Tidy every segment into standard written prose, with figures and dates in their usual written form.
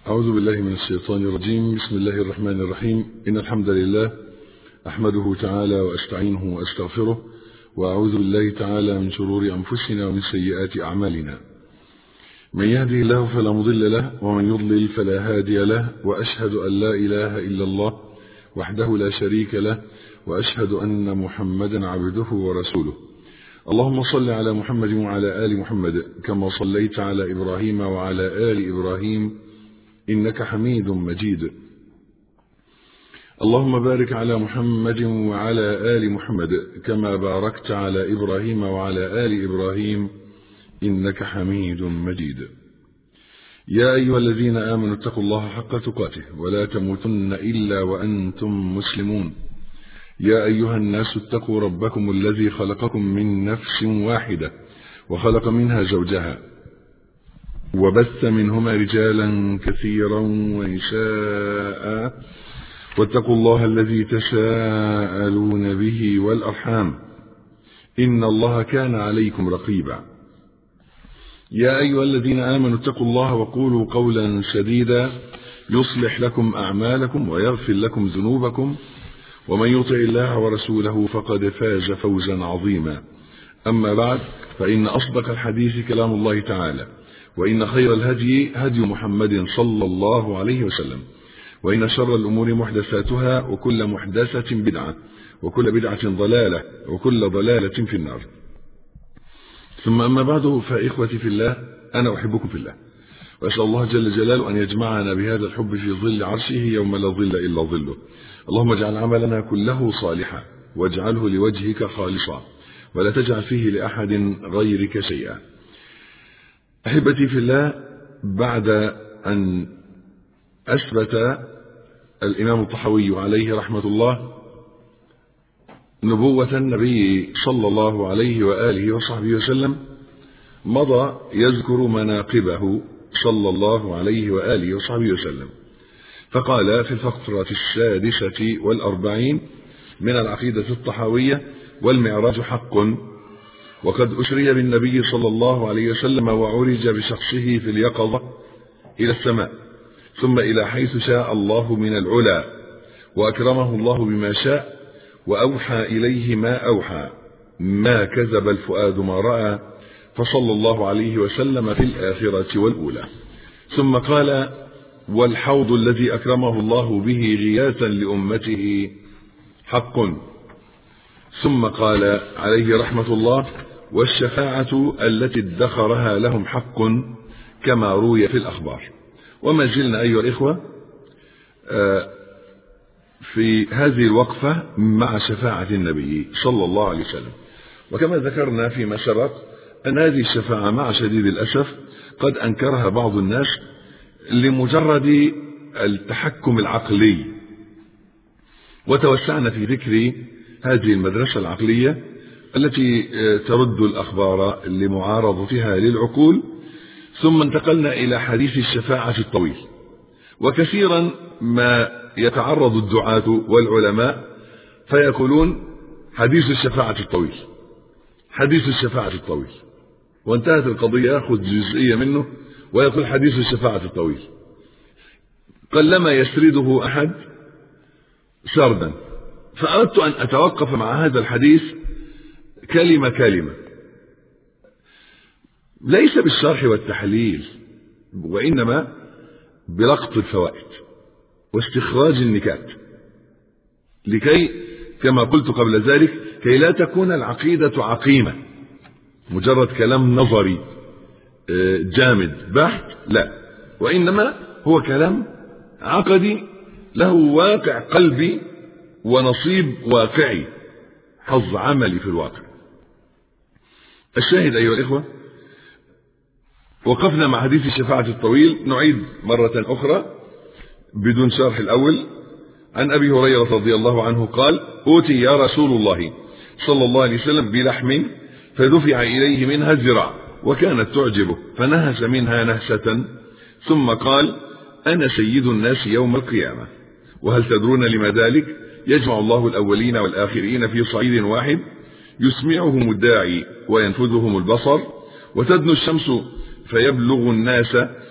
أعوذ بالله من الشيطان الرجيم. بسم الله الرحمن الرحيم. إن الحمد لله أحمده تعالى وأستعينه وأستغفره، وأعوذ بالله تعالى من شرور أنفسنا ومن سيئات أعمالنا. من يهده الله فلا مضل له، ومن يضلل فلا هادي له، وأشهد أن لا إله إلا الله وحده لا شريك له، وأشهد أن محمدا عبده ورسوله. اللهم صل على محمد وعلى آل محمد كما صليت على إبراهيم وعلى آل إبراهيم إنك حميد مجيد. اللهم بارك على محمد وعلى آل محمد كما باركت على إبراهيم وعلى آل إبراهيم إنك حميد مجيد. يا أيها الذين آمنوا اتقوا الله حق تقاته ولا تموتن إلا وأنتم مسلمون. يا أيها الناس اتقوا ربكم الذي خلقكم من نفس واحدة وخلق منها زوجها وبث منهما رجالا كثيرا ونساء، واتقوا الله الذي تساءلون به والأرحام إن الله كان عليكم رقيبا. يا أيها الذين آمنوا اتقوا الله وقولوا قولا سديدا يصلح لكم أعمالكم ويغفر لكم ذنوبكم، ومن يطع الله ورسوله فقد فاز فوزا عظيما. أما بعد، فإن أصدق الحديث كلام الله تعالى، وإن خير الهدي هدي محمد صلى الله عليه وسلم، وإن شر الأمور محدثاتها، وكل محدثة بدعة، وكل بدعة ضلالة، وكل ضلالة في النار. ثم أما بعد، فإخوتي في الله، أنا أحبكم في الله، وأسأل الله جل جلاله أن يجمعنا بهذا الحب في ظل عرشه يوم لا ظل إلا ظله. اللهم اجعل عملنا كله صالحا، واجعله لوجهك خالصا، ولا تجعل فيه لأحد غيرك شيئا. أحبتي في الله، بعد أن أثبت الإمام الطحاوي عليه رحمة الله نبوة النبي صلى الله عليه وآله وصحبه وسلم، مضى يذكر مناقبه صلى الله عليه وآله وصحبه وسلم، فقال في الفقرة 46 من العقيدة الطحاوية: والمعراج حق، وقد أسري بالنبي صلى الله عليه وسلم وعرج بشخصه في اليقظة إلى السماء، ثم إلى حيث شاء الله من العلا، وأكرمه الله بما شاء، وأوحى إليه ما أوحى، ما كذب الفؤاد ما رأى، فصلى الله عليه وسلم في الآخرة والأولى. ثم قال: والحوض الذي أكرمه الله به غياثا لأمته حق. ثم قال عليه رحمة الله: والشفاعة التي ادخرها لهم حق، كما روي في الأخبار. وما زلنا أيها الإخوة في هذه الوقفة مع شفاعة النبي صلى الله عليه وسلم. وكما ذكرنا فيما سبق أن هذه الشفاعة مع شديد الأسف قد أنكرها بعض الناس لمجرد التحكم العقلي، وتوسعنا في ذكر هذه المدرسة العقلية التي ترد الأخبار لمعارضتها للعقول، ثم انتقلنا إلى حديث الشفاعة الطويل. وكثيرا ما يتعرض الدعاة والعلماء فيقولون: حديث الشفاعة الطويل، حديث الشفاعة الطويل، وانتهت القضية، يأخذ جزئية منه ويقول حديث الشفاعة الطويل. قلما يسرده أحد سردا، فأردت أن أتوقف مع هذا الحديث كلمة كلمة، ليس بالشرح والتحليل، وإنما بلقط الفوائد واستخراج النكات، لكي كما قلت قبل ذلك كي لا تكون العقيدة عقيمة مجرد كلام نظري جامد بحت، لا، وإنما هو كلام عقدي له واقع قلبي ونصيب واقعي، حظ عملي في الواقع. الشاهد أيها الإخوة، وقفنا مع حديث الشفاعة الطويل. نعيد مرة أخرى بدون شرح الأول. عن أبي هريرة رضي الله عنه قال: أوتي يا رسول الله صلى الله عليه وسلم بلحم فدفع إليه منها الذراع، وكانت تعجبه، فنهس منها نهسة، ثم قال: أنا سيد الناس يوم القيامة، وهل تدرون لما ذلك؟ يجمع الله الأولين والآخرين في صعيد واحد، يسمعهم الداعي وينفذهم البصر، وتدنو الشمس فيبلغ الناس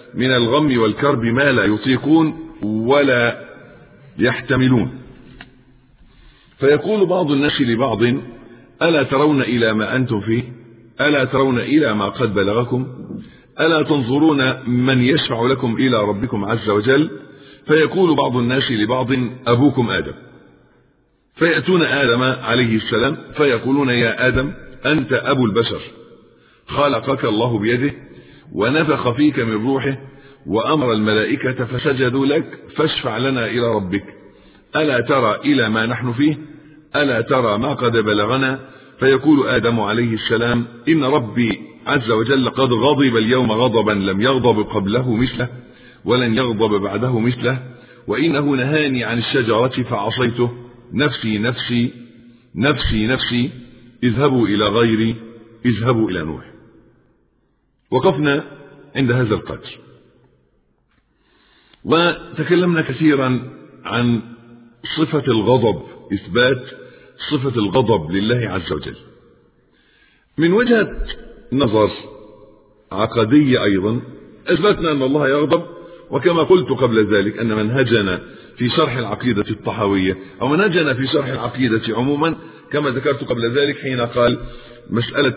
من الغم والكرب ما لا يطيقون ولا يحتملون. فيقول بعض الناس لبعض: ألا ترون إلى ما أنتم فيه؟ ألا ترون إلى ما قد بلغكم؟ ألا تنظرون من يشفع لكم إلى ربكم عز وجل؟ فيقول بعض الناس لبعض: أبوكم آدم. فيأتون آدم عليه السلام فيقولون: يا آدم، أنت أبو البشر، خلقك الله بيده ونفخ فيك من روحه وأمر الملائكة فسجدوا لك، فاشفع لنا إلى ربك. ألا ترى إلى ما نحن فيه؟ ألا ترى ما قد بلغنا؟ فيقول آدم عليه السلام: إن ربي عز وجل قد غضب اليوم غضبا لم يغضب قبله مثله ولن يغضب بعده مثله، وإنه نهاني عن الشجرة فعصيته، نفسي نفسي نفسي نفسي، اذهبوا إلى غيري، اذهبوا إلى نوح. وقفنا عند هذا القدر وتكلمنا كثيرا عن صفة الغضب، إثبات صفة الغضب لله عز وجل من وجهة نظر عقدية. أيضا أثبتنا أن الله يغضب، وكما قلت قبل ذلك أن منهجنا في شرح العقيدة الطحاوية أو منهجنا في شرح العقيدة عموما كما ذكرت قبل ذلك حين قال مسألة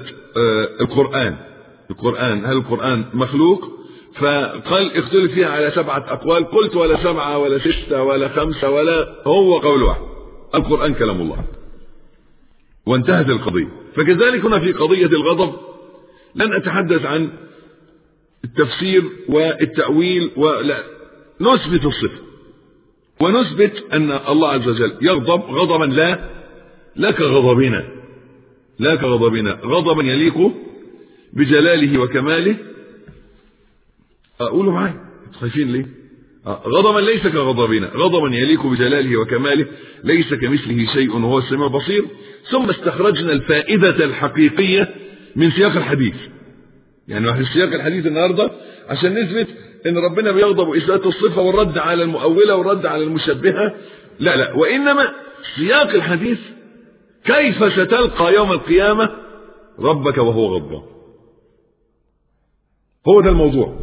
القرآن هل القرآن مخلوق؟ فقال اختلف فيها على 7 أقوال. قلت ولا 7 ولا 6 ولا 5 ولا، هو قول واحد: القرآن كلام الله، وانتهت القضية. فكذلك هنا في قضية الغضب لن أتحدث عن التفسير والتأويل، ولا نثبت الصفة ونثبت أن الله عز وجل يغضب غضبا لا كغضبنا، لا كغضبنا، غضبا يليق بجلاله وكماله. أقولوا معي، خايفين ليه؟ غضبا ليس كغضبنا، غضبا يليق بجلاله وكماله، ليس كمثله شيء وهو السميع البصير. ثم استخرجنا الفائدة الحقيقية من سياق الحديث، يعني في سياق الحديث النهاردة عشان نثبت ان ربنا بيغضب وإثبات الصفة والرد على المؤولة والرد على المشبهة، لا، وإنما سياق الحديث كيف ستلقى يوم القيامة ربك وهو غضبان. هو ده الموضوع،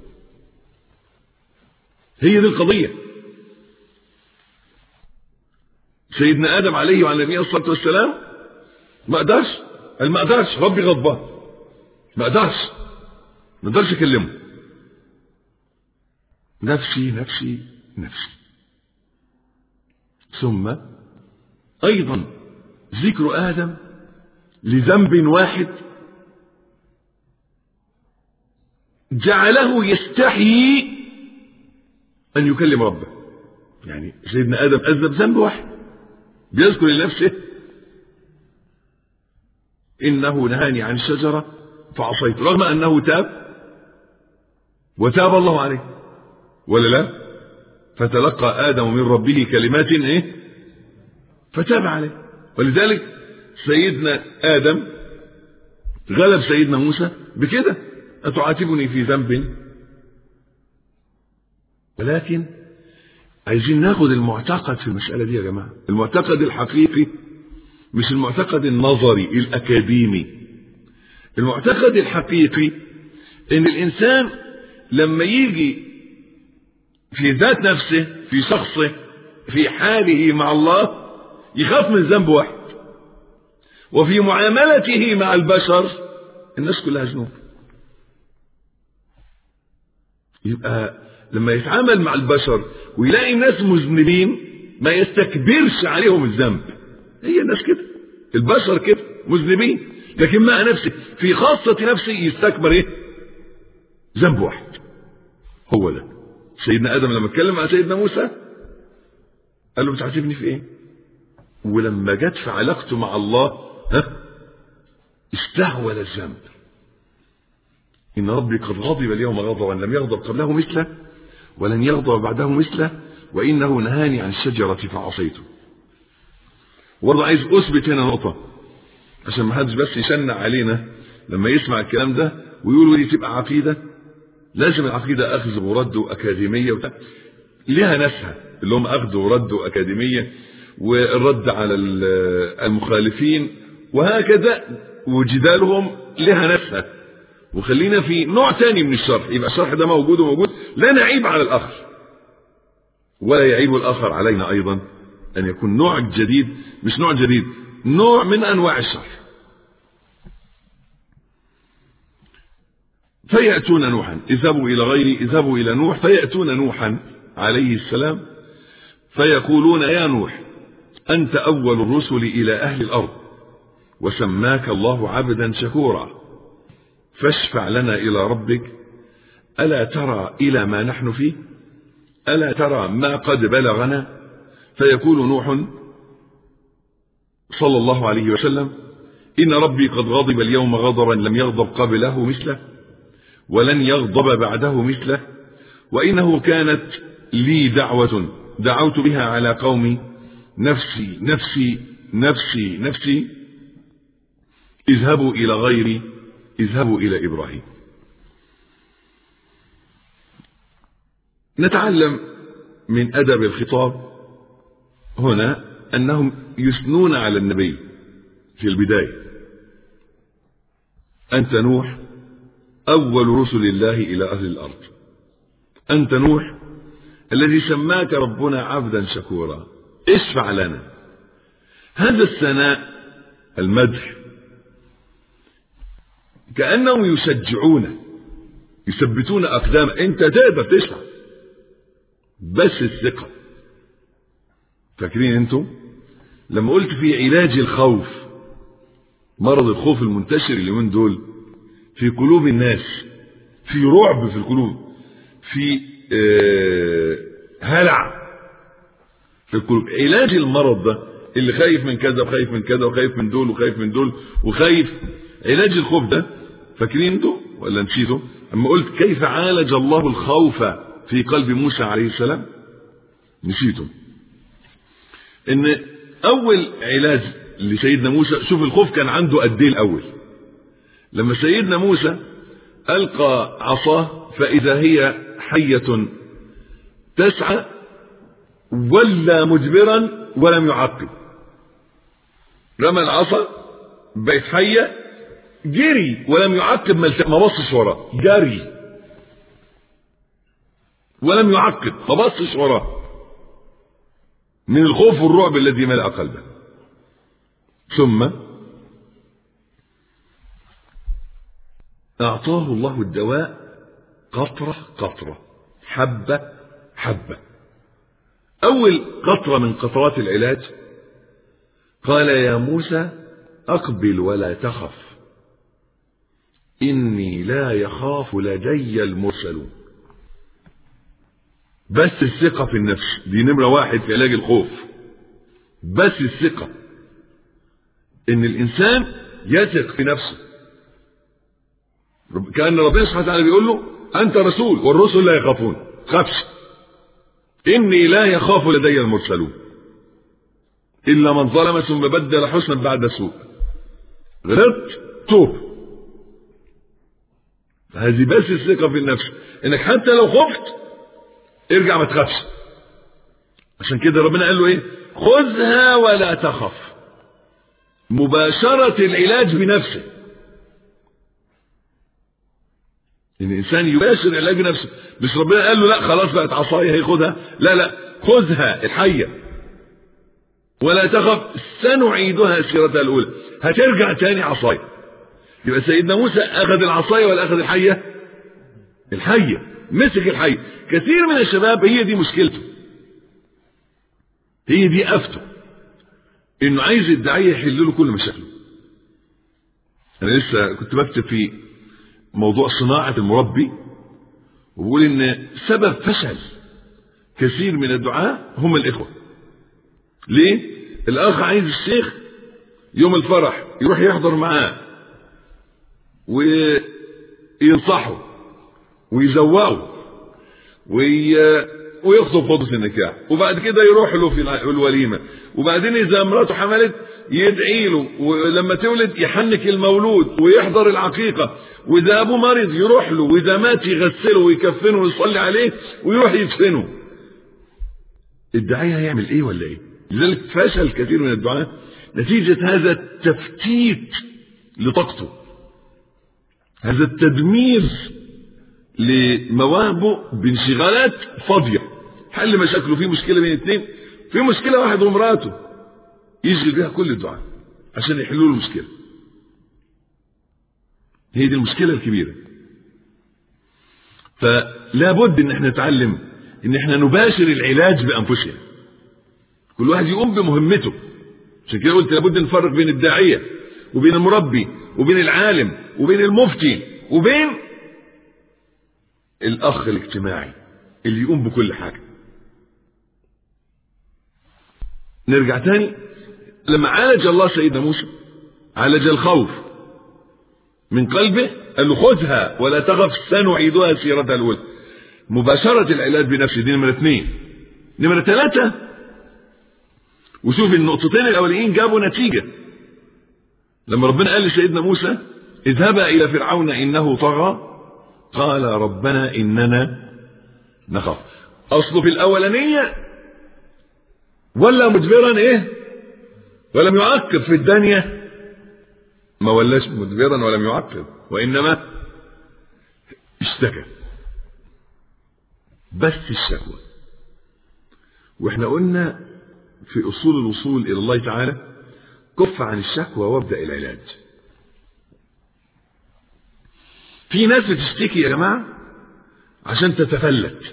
هي دي القضية. سيدنا آدم عليه وعلى نبينا الصلاة والسلام ما قدرش ربي غضبان، ما قدرش يكلمه، نفسي نفسي نفسي. ثم أيضا ذكر آدم لذنب واحد جعله يستحي أن يكلم ربه. يعني سيدنا آدم أذنب ذنب واحد، بيذكر لنفسه: إنه نهاني عن الشجرة فعصيت، رغم أنه تاب وتاب الله عليه، ولا لا؟ فتلقى آدم من ربه كلمات فتاب عليه. ولذلك سيدنا آدم غلب سيدنا موسى بكده: أتعاتبني في ذنب؟ ولكن عايزين ناخد المعتقد في المسألة دي يا جماعة، المعتقد الحقيقي، مش المعتقد النظري الأكاديمي. المعتقد الحقيقي ان الإنسان لما يجي في ذات نفسه، في شخصه، في حاله مع الله، يخاف من ذنب واحد، وفي معاملته مع البشر الناس كلها ذنوب. يبقى لما يتعامل مع البشر ويلاقي الناس مذنبين ما يستكبرش عليهم الذنب. هي الناس كده، البشر كده مذنبين، لكن مع نفسه في خاصة نفسه يستكبر ذنب واحد. هو ده سيدنا آدم لما اتكلم مع سيدنا موسى قال له: بتعاتبني في ايه؟ ولما جت في علاقته مع الله استهول الذنب. إن ربي قد غضب اليوم غضبا لم يغضب قبله مثله ولن يغضب بعده مثله، وإنه نهاني عن الشجرة فعصيته. وضع عايز أثبت هنا نقطة عشان ما حدش بس يشنع علينا لما يسمع الكلام ده ويقولوا دي تبقى عقيدة. لازم العقيدة أخذ ورد وأكاديمية لها ناسها اللي هم أخذ ورد وأكاديمية والرد على المخالفين وهكذا، وجدالهم لها ناسها وخلينا في نوع تاني من الشرح، يبقى الشرح ده موجود وموجود، لا نعيب على الآخر ولا يعيب الآخر علينا أيضا أن يكون نوع جديد، مش نوع جديد، نوع من أنواع الشرح. فيأتون نوحا، اذهبوا إلى غيري، اذهبوا إلى نوح، فيأتون نوحا عليه السلام فيقولون يا نوح أنت أول الرسل إلى أهل الأرض وسماك الله عبدا شكورا فاشفع لنا إلى ربك ألا ترى إلى ما نحن فيه، ألا ترى ما قد بلغنا. فيقول نوح صلى الله عليه وسلم إن ربي قد غضب اليوم غضبا لم يغضب قبله مثله ولن يغضب بعده مثله، وإنه كانت لي دعوة دعوت بها على قومي نفسي نفسي نفسي نفسي اذهبوا إلى غيري، اذهبوا إلى إبراهيم. نتعلم من أدب الخطاب هنا أنهم يثنون على النبي في البداية. أنت نوح أول رسل الله إلى أهل الأرض، أنت نوح الذي سماك ربنا عبدا شكورا اشفع لنا. هذا الثناء المدح كأنهم يشجعون يثبتون أقدام، أنت تقدر تشفع بس الثقة. فاكرين أنتم لما قلت في علاج الخوف، مرض الخوف المنتشر اليومين دول في قلوب الناس، في رعب في القلوب، في هلع في القلوب. علاج المرض ده اللي خايف من كذا وخايف من كذا وخايف من دول وخايف من دول وخايف، علاج الخوف ده فاكرين انتوا ولا نسيتوا اما قلت كيف عالج الله الخوف في قلب موسى عليه السلام؟ نسيتم ان اول علاج لسيدنا موسى، شوف الخوف كان عنده قد ايه الاول. لما سيدنا موسى القى عصاه فاذا هي حية تسعى ولا مدبرا ولم يعقب، رمى العصا بقت حية جري ولم يعقب، ما بصش وراه، جري ولم يعقب ما بصش وراه من الخوف والرعب الذي ملأ قلبه. ثم أعطاه الله الدواء قطرة قطرة، حبة حبة. أول قطرة من قطرات العلاج قال يا موسى أقبل ولا تخف إني لا يخاف لدي المرسلون. بس الثقة في النفس دي نمرة واحد في علاج الخوف، بس الثقة إن الإنسان يثق في نفسه. كأن ربنا سبحانه وتعالى بيقول له أنت رسول والرسل لا يخافون، خافش، إني لا يخاف لدي المرسلون إلا من ظلم ثم بدل حسنا بعد سوء. غلطت توب. هذه بس الثقة في النفس، إنك حتى لو خفت ارجع ما تخافش. عشان كده ربنا قال له إيه؟ خذها ولا تخف. مباشرة العلاج بنفسه، إن الإنسان يباشر العلاج بنفسه. مش ربنا قال له لا خلاص بقت عصاية هياخدها، لا لا، خذها الحية ولا تخف سنعيدها سيرتها الأولى، هترجع تاني عصاية. يبقى سيدنا موسى أخذ العصاية ولا أخذ الحية؟ الحية، مسك الحية. كثير من الشباب هي دي مشكلته، هي دي أفته، إنه عايز الداعية يحل له كل مشاكله. أنا لسه كنت بكتب في موضوع صناعة المربي وبقول إن سبب فشل كثير من الدعاء هم الإخوة. ليه؟ الأخ عايز الشيخ يوم الفرح يروح يحضر معاه وينصحه ويزوقه ويخطب خطبة النكاح، وبعد كده يروح له في الوليمة، وبعدين إذا مراته حملت يدعي له، ولما تولد يحنك المولود ويحضر العقيقة، وإذا أبوه مريض يروح له، وإذا مات يغسله ويكفنه ويصلي عليه ويروح يدفنه. الداعية هيعمل إيه ولا إيه؟ لذلك فشل كثير من الدعاء نتيجة هذا التفتيت لطاقته. هذا التدمير لمواهبه بانشغالات فاضية. حل مشاكله، في مشكلة بين اثنين، في مشكلة واحد ومراته، يشغل بها كل الدعاء عشان يحلوا له المشكلة. هي دي المشكلة الكبيرة. فلا بد ان احنا نتعلم ان احنا نباشر العلاج بانفسنا، كل واحد يقوم بمهمته. عشان كده قلت لابد نفرق بين الداعية وبين المربي وبين العالم وبين المفتي وبين الاخ الاجتماعي اللي يقوم بكل حاجة. نرجع تاني، لما عالج الله سيدنا موسى عالج الخوف من قلبه، قال له خذها ولا تخف سنعيدها سيرتها الأولى. مباشرة العلاج بنفسه دي نمرة 2. نمرة 3، وشوف النقطتين الأولين جابوا نتيجة. لما ربنا قال لسيدنا موسى اذهبا إلى فرعون إنه طغى قال ربنا إننا نخاف. أصله في الأولانية ولا مدبرا إيه ولم يعقب، في الثانية ما ولاش مدبرا ولم يعقب، وإنما اشتكى بس الشكوى. واحنا قلنا في أصول الوصول إلى الله تعالى كف عن الشكوى وابدأ العلاج. في ناس بتشتكي يا جماعة عشان تتفلت،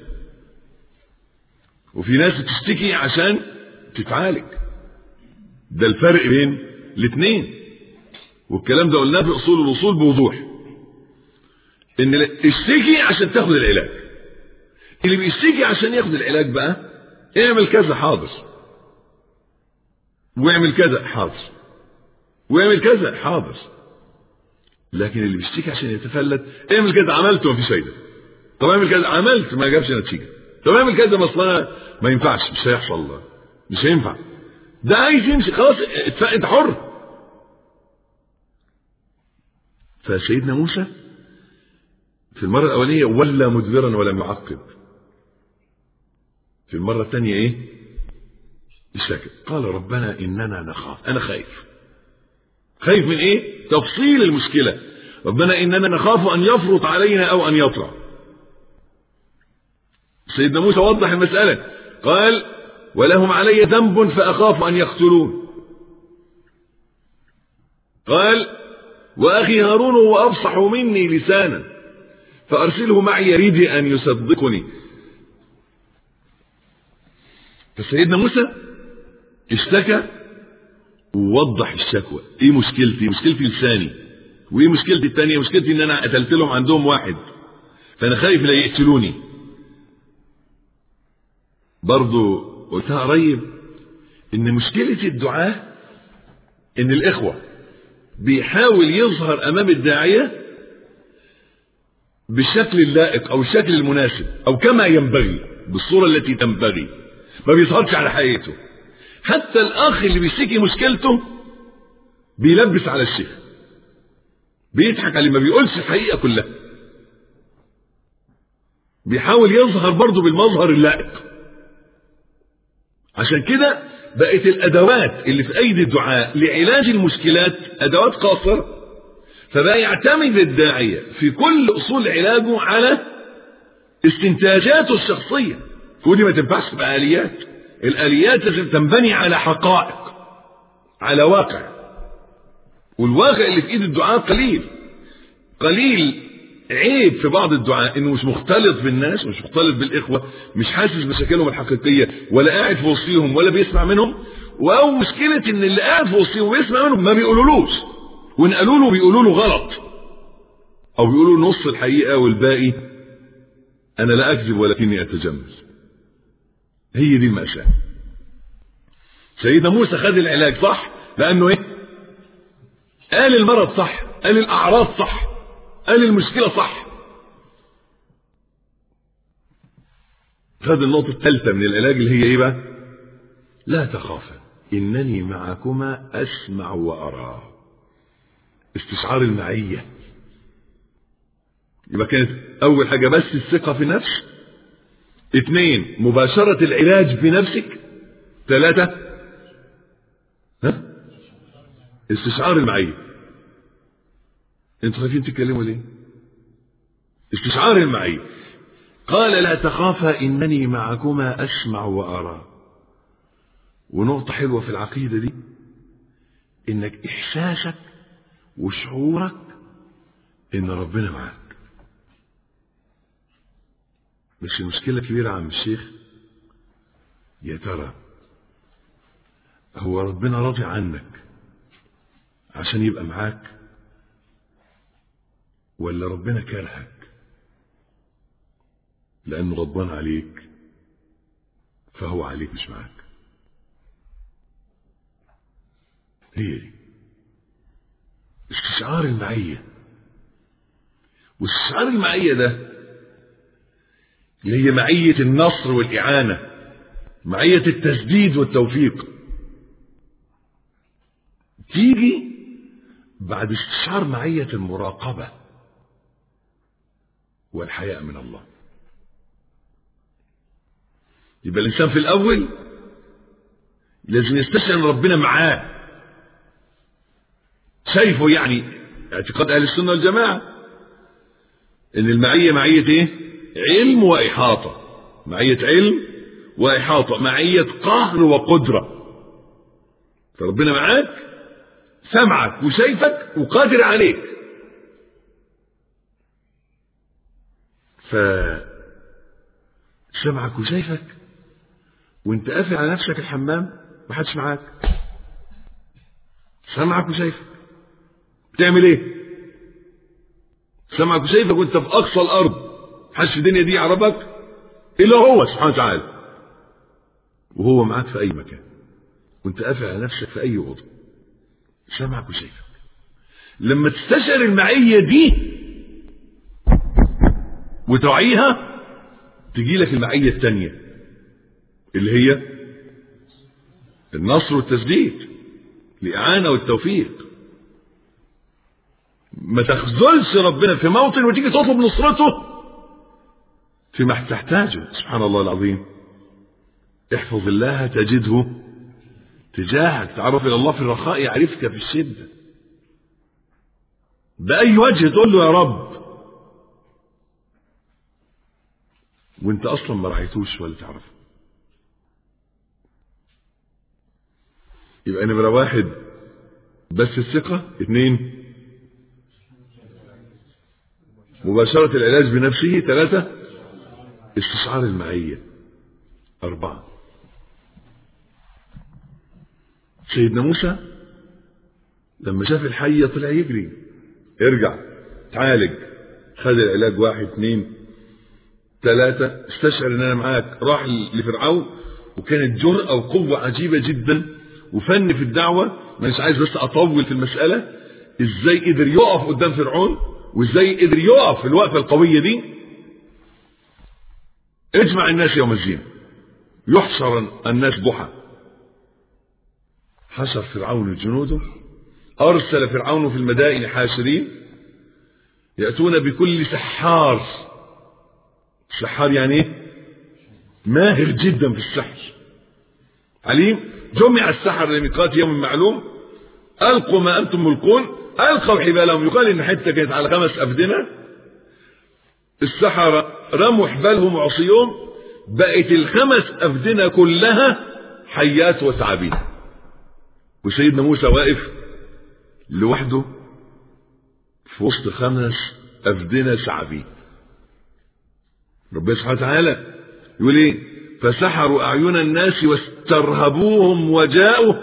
وفي ناس بتشتكي عشان تتعالج. ده الفرق بين الاثنين، والكلام ده قلناه في أصول الوصول بوضوح. ان اشتكي عشان تاخد العلاج. اللي بيشتكي عشان ياخد العلاج بقى اعمل كذا حاضر، واعمل كذا حاضر، واعمل كذا حاضر. لكن اللي بيشتكي عشان يتفلت اعمل كذا عملته ما فيش فايده، طب اعمل كذا عملت ما جابش نتيجه، طب اعمل كذا مصلحه ما ينفعش، مش هيحصل، مش هينفع، ده عايز يمشي خلاص انت حر. فسيدنا موسى في المرة الأولية ولا مدبرا ولم يعقب، في المرة الثانية ايه؟ اشتكى قال ربنا إننا نخاف. أنا خايف. خايف من ايه؟ تفصيل المشكلة. ربنا إننا نخاف أن يفرط علينا أو أن يطرأ. سيدنا موسى وضح المسألة قال ولهم علي ذنب فأخاف أن يقتلون. قال وأخي هارون هو أفصح مني لسانا فأرسله معي يريد أن يصدقني. فسيدنا موسى اشتكى ووضح الشكوى. ايه مشكلتي؟ مشكلتي لساني. وايه مشكلتي الثانية؟ مشكلتي ان انا قتلت لهم عندهم واحد فانا خايف لا يقتلوني. برضو قلتها قريب ان مشكلة الدعاء ان الاخوة بيحاول يظهر امام الداعية بالشكل اللائق او الشكل المناسب او كما ينبغي بالصورة التي تنبغي، ما بيظهرش على حقيقته. حتى الاخ اللي بيشتكي مشكلته بيلبس على الشيخ، بيضحك عليه، ما بيقولش الحقيقة كلها، بيحاول يظهر برضه بالمظهر اللائق. عشان كده بقت الادوات اللي في ايدي الدعاء لعلاج المشكلات ادوات قاصرة. فبقى يعتمد الداعية في كل اصول علاجه على استنتاجاته الشخصية، ودي ما تنفعش بآليات. الآليات لازم تنبني على حقائق، على واقع، والواقع اللي في ايد الدعاء قليل. عيب في بعض الدعاء انه مش مختلط بالناس، مش مختلط بالاخوة، مش حاسس بمشاكلهم الحقيقية، ولا قاعد في وسطهم ولا بيسمع منهم. او مشكلة ان اللي قاعد في وسطهم ويسمع منهم ما بيقولولوش، وان قالوا له بيقولوا له غلط، او بيقولوا نص الحقيقة والباقي انا لا اكذب ولكني اتجمل. هي دي المأساة. سيدنا موسى خد العلاج صح لانه ايه؟ قال المرض صح، قال الاعراض صح، قال المشكلة صح. خد النقطة الثالثة من العلاج اللي هي ايه بقى؟ لا تخافا انني معكما اسمع وارى. استشعار المعية. يبقى كانت اول حاجة بس الثقة في النفس، 2 مباشرة العلاج بنفسك، 3 استشعار المعية. انتوا خايفين تتكلموا ليه؟ استشعار المعية. قال لا تخافا إنني معكما أسمع وأرى. ونقطة حلوة في العقيدة دي، إنك إحساسك وشعورك إن ربنا معك. بس المشكلة كبيرة عم الشيخ، يا ترى هو ربنا راضي عنك عشان يبقى معاك، ولا ربنا كرهك لأنه غضبان عليك فهو عليك مش معاك؟ هي دي استشعار المعية. واستشعار المعية ده اللي هي معية النصر والإعانة، معية التسديد والتوفيق، تيجي بعد استشعار معية المراقبة والحياء من الله. يبقى الإنسان في الأول لازم يستشعر أن ربنا معاه، شايفه. يعني اعتقاد أهل السنة والجماعة أن المعية معية إيه؟ علم وإحاطة. معية علم وإحاطة، معية قهر وقدرة. فربنا معاك، سمعك وشايفك وقادر عليك. فسمعك وشايفك وانت قافل على نفسك الحمام محدش معاك. سمعك وشايفك بتعمل ايه؟ سمعك وشايفك وانت في اقصى الارض، محدش في الدنيا دي يعرفك الا هو سبحانه وتعالى، وهو معاك في اي مكان وانت قافل على نفسك في اي اوضه. سمعك وشايفك. لما تستشعر المعية دي وتوعيها، تجي لك المعية الثانية اللي هي النصر والتسديد، الإعانة والتوفيق. ما تخذلش ربنا في موطن وتيجي تطلب نصرته فيما تحتاجه. سبحان الله العظيم. احفظ الله تجده تجاهك. تعرف إلى الله في الرخاء يعرفك في الشدة. بأي وجه تقول له يا رب وانت أصلا ما رأيتوش ولا تعرفه. يبقى نمرة 1 بس الثقة. 2 مباشرة العلاج بنفسه. 3 استشعار المعية. 4 سيدنا موسى لما شاف الحية طلع يجري. ارجع تعالج. خد العلاج. 1 2 3 استشعر ان انا معاك. راح لفرعون وكانت جرأة وقوة عجيبة جدا وفن في الدعوة. مش عايز بس اطول في المسألة. ازاي قدر يقف قدام فرعون وازاي قدر يقف في الوقفة القوية دي. اجمع الناس يوم الزينة. يحشر الناس ضحى. حشر فرعون جنوده. ارسل فرعون في المدائن حاشرين يأتون بكل سحار. سحار يعني ايه؟ ماهر جدا في السحر، عليم. جمع السحر لميقات يوم معلوم. ألقوا ما أنتم ملقون. ألقوا حبالهم. يقال إن حتة كانت على 5 أفدنة. السحرة رموا حبالهم وعصيهم، بقت 5 أفدنة كلها حيات وثعابين. وسيدنا موسى واقف لوحده في وسط 5 أفدنة ثعابين. ربنا سبحانه وتعالى يقول ايه؟ فسحروا أعين الناس واسترهبوهم وجاءوا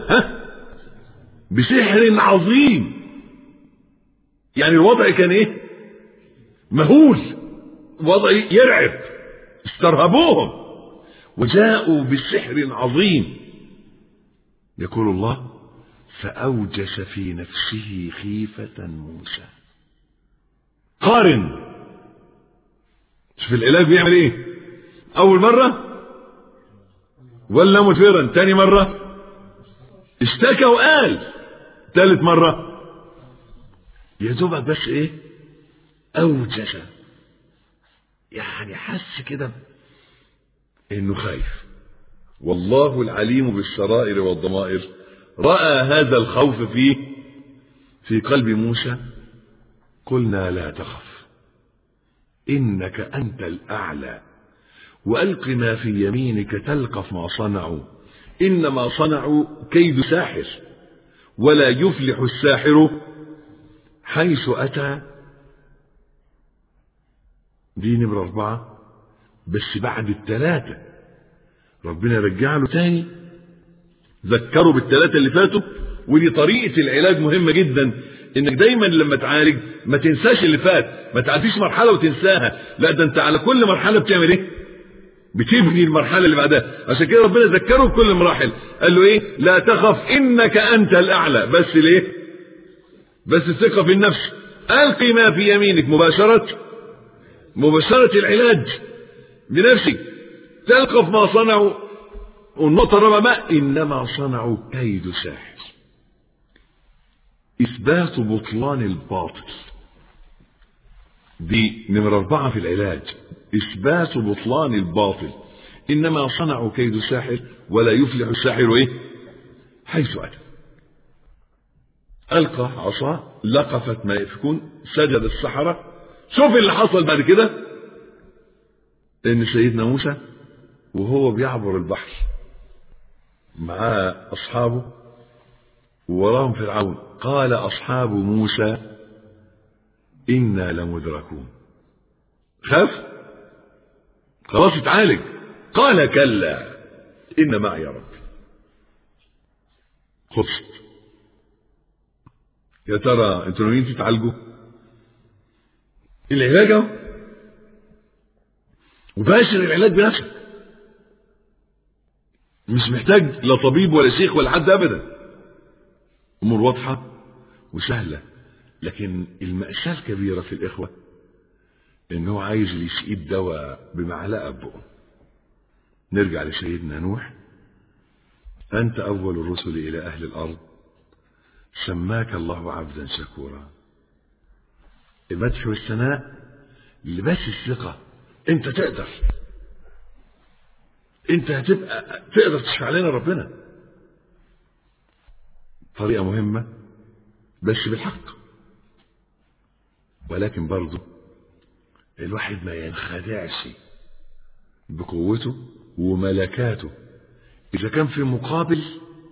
بسحر عظيم. يعني الوضع كان ايه؟ مهول، وضع يرعب. استرهبوهم وجاءوا بسحر عظيم. يقول الله فأوجس في نفسه خيفة موسى. قارن. شوف العلاج بيعمل ايه؟ اول مرة ولا مثيرا. تاني مرة اشتكى وقال. ثالث مرة يا دوبك بس ايه؟ اوجس، يعني حس كده انه خايف. والله العليم بالسرائر والضمائر رأى هذا الخوف في قلب موسى قلنا لا تخف إنك أنت الأعلى وألق ما في يمينك تلقف ما صنعوا إنما صنعوا كيد ساحر ولا يفلح الساحر حيث أتى. دي نمرة 4. بس بعد ال3 ربنا رجع له تاني، ذكروا بال3 اللي فاتوا. ودي طريقة العلاج مهمة جدا، انك دايما لما تعالج ما تنساش اللي فات، ما تعديش مرحلة وتنساها، لا ده انت على كل مرحلة بتعمل ايه؟ بتبني المرحلة اللي بعدها. عشان كده ربنا ذكره بكل المراحل، قال له ايه؟ لا تخف انك انت الاعلى. بس ليه؟ بس الثقة في النفس. القي ما في يمينك، مباشرة العلاج بنفسك. تلقف ما صنعوا. والنقطة الرابعة بقى إنما صنعوا كيد ساحر، إثبات بطلان الباطل. دي نمرة 4 في العلاج، إثبات بطلان الباطل. إنما صنعوا كيد ساحر ولا يفلح الساحر إيه؟ حيث أتى. ألقى عصاه لقفت ما يفكون، سجد السحرة. شوف اللي حصل بعد كده، إن سيدنا موسى وهو بيعبر البحر مع أصحابه ووراهم فرعون، قال أصحاب موسى إنا لمدركون. خاف خلاص اتعالج. قال كلا إن معي ربي. خلصت. يا ترى انتوا ناويين تتعالجوا؟ العلاج اهو، وباشر العلاج بنفسك، مش محتاج لا طبيب ولا شيخ ولا حد ابدا. امور واضحه وسهله. لكن المأساة الكبيرة في الإخوة إنه عايز يسقي الدواء بمعلقة بقه. نرجع لسيدنا نوح، أنت أول الرسل إلى أهل الأرض، سماك الله عبدا شكورا. المدح والثناء لباس الثقة. أنت تقدر، أنت هتبقى تقدر تشفع لنا ربنا. طريقة مهمة بس بالحق. ولكن برضو الواحد ما ينخدعش بقوته وملكاته. إذا كان في مقابل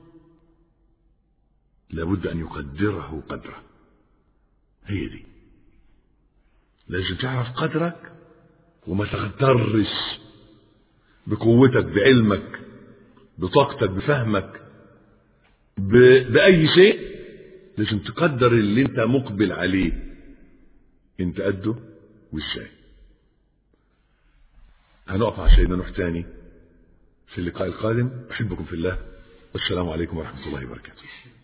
لابد أن يقدره قدره. هي دي، لازم تعرف قدرك وما تغترش بقوتك، بعلمك، بطاقتك، بفهمك، بأي شيء. لازم تقدر اللي انت مقبل عليه، انت قده وازاي. هنقف مع سيدنا نوح تاني في اللقاء القادم. أحبكم في الله، والسلام عليكم ورحمة الله وبركاته.